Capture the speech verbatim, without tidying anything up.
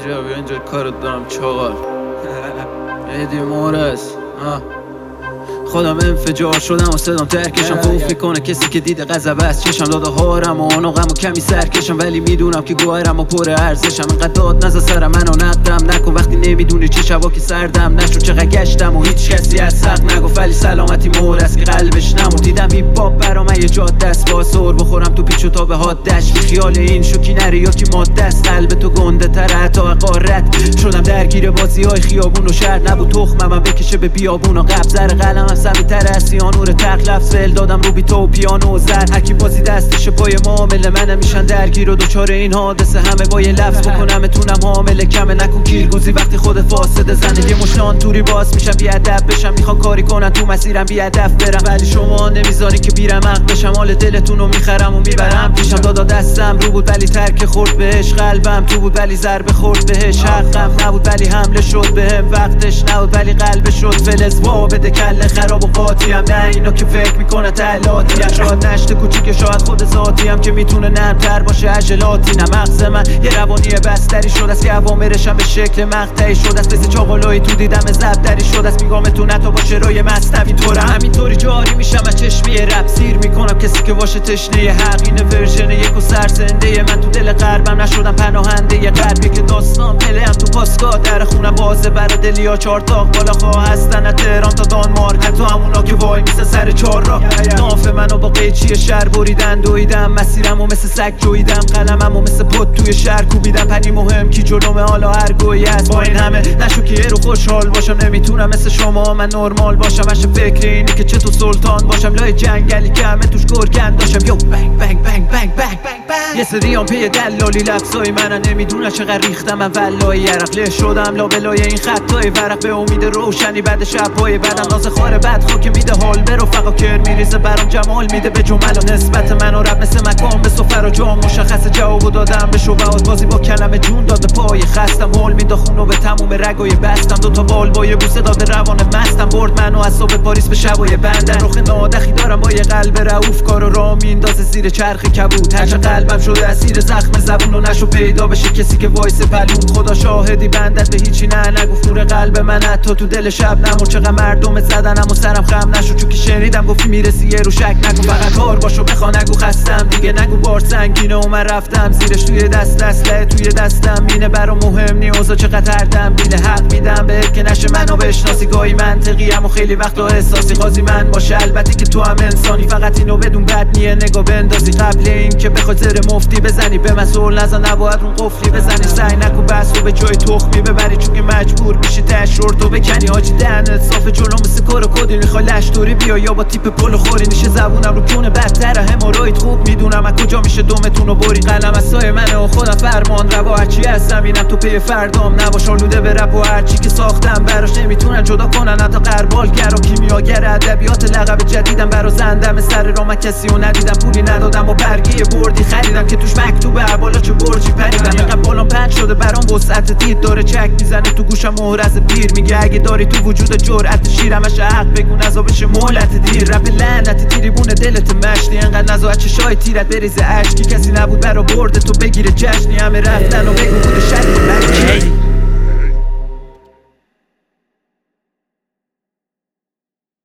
اینجا بیا اینجا کارت دارم چاقال ایدی مورس خودم انفجار شدم و صدام ترکشم خوف میکنه کسی که دیده غضب است چشم داده هارم و آناغم و کمی سرکشم ولی میدونم که گوهرم و پر ارزشم اینقدر داد نزا سر منو نقدم نکن وقتی نمیدونی چه شبا که سردم نشو چقدر گشتم و هیچ کسی از حق نگفت ولی سلامتی مورس که قلبش نمون دیدم هیپ هاپ برام یه جاده است با سر بخورم تو پیچ و تاب حادش خیال این شوکی نری یا که ماده است قلب تو گنده تر حتی قارت شدم درگیر بازی‌های خیابون و شهر نبود تخمم من بکشه به بیابون و قبض زر قلمم سمی تر از سیانور تق لفظ فعل دادم رو بیتو و پیانو و زر هرکی بازی دستش پای معامله منم میشن درگیر و دوچار این حادثه همه با یه لفظ بکنم تونم حامله کمه نکن کیرگوزی وقتی خود فاسد زنه یه مشتان توری باز میشم بیادب بشم میخوان کاری کنن تو مسیرم بیادب برم ولی شما نمیذاری که بیرم حق بشم حال دلتون رو میخرم و میبرم پیشم دادا دستم رو بود ولی ترک خورد بهش قلبم تو بود ولی ضربه خورد بهش حقم نبود ولی حمله شد بهم وقتش نبود ولی قلبش شد فلز وا بده کله خراب و قاطی هم نه اینا که فکر میکنه تعلاتی هم شاید نشته کوچیک شاید خود ذاتی هم که میتونه نرمتر باشه عجلاتی نه مغز من یه روانی بستری شد است که اوامرشم به شکل مقطعی شد است مثل چاقالایی تو دیدم زبدری شد است میگامتون حتی باشه روی مستوی طوره همینطوری جاری میشم از چشمی رپ سیر میکنم کسی که باشه تشنه حق اینه ورژن یک و سرزنده من تو دل قلبم نشدم پناهنده یه قلبی که داستان پله هم تو پاسگاه در خونم بازه برا دلیا چهار تاق بالا خواه هستن از تهران تا دانمارک حتی همونا که وای میسه سر چهار راه ناف منو با قیچی شهر بریدن دویدم مسیرمو مثل سگ جویدم قلممو مثل پد توی شهر کوبیدم پنی مهم کی جلومه حالا هر گویی است با این همه نشو که رو خوشحال باشم نمیتونم مثل شما من نرمال باشم اش فکر اینی که چطور سلطان باشم لای جنگلی که همه توش گرگن داشتم یو بنگ بنگ بنگ بنگ بنگ بنگ یه سریام پی دلالی لفظای منن نمیدونن چقدر ریختم من ولای عرق شدم لابلای این خطای ورق به امید روشنی بعد شبای بعدم ناز خاره بد خاک میده حال برو فقا کر میریزه برام جمال میده به جمل و نسبت من و رب مثل مکان به سفر و جام مشخص جوابو دادم به شبهات بازی با کلمه جون داد به پای خستم حال میده خونو به تموم رگای بستم دوتا بال با یه بوسه داده روان مستم برد منو از صبح پاریس به شبای بندر رخ نادخی دارم با یه قلب رعوف کارو را میندازه زیر چرخ کبود هرچه قلبم شده اسیر زخم زبون و نشو پیدا بشه کسی که وایس پلون خدا شاهدی بندت به هیچی نه نگفت نور قلب من حتی تو دل شب نمون چقدر مردم زدنم و سرم خم نشو چون که شنیدم گفتی میرسی یه رو شک نکن فقط کار باشو بخوا نگو خستم دیگه نگو بار سنگینه و من رفتم زیرش توی دست اسلحه توی دستم مینه برام مهم نی اوضاع چقدر هردم بیل حق میدم بهت که نشه منو بشناسی گاهی منطقی اما خیلی وقتا احساسی قاضی من باشه البته که تو هم انسانی فقط اینو بدون بد نیه نگاه بندازی قبل این که بخوای زر مفتی بزنی به مسئول نزن نباید اون قفلی بزنی سعی نکن بحث رو به جای تخمی ببری چون که مجبور میشی تشورتو بکنی حاجی دهنت صاف جلو مثل کار کدی میخوای لشتوری بیا یا با تیپ پلو خوری نیشه زبونم رو کونه بدتره هموروید خوب میدونم از کجا میشه دومتون رو بری قلم از سایه منه و خودم فرمان روا هرچی هستم اینم تو پی فردام نباش آلوده به رپ و هرچی که ساختم براش نمیتونن جدا کنن حتی قربالگر و کیمیاگر ادبیات لقب جدیدم برا زندم سر را من کسی رو ندیدم پولی ندادم و برگی بردی خریدم که توش مکتوبه بالا چه برجی پریدم اینقدر بالام پنج شده برام وسعت دید داره چک میزنه تو گوشم مهر از پیر میگه اگه داری تو وجود جرأت شیرمش حق بگو نزا بشه مهلت دیر رپ لعنت تریبون دلت مشتی انقدر نزا چشای تیرت بریزه اشکی کسی نبود برا برد تو بگیره جشنی همه رفتن و بگو بوده شرط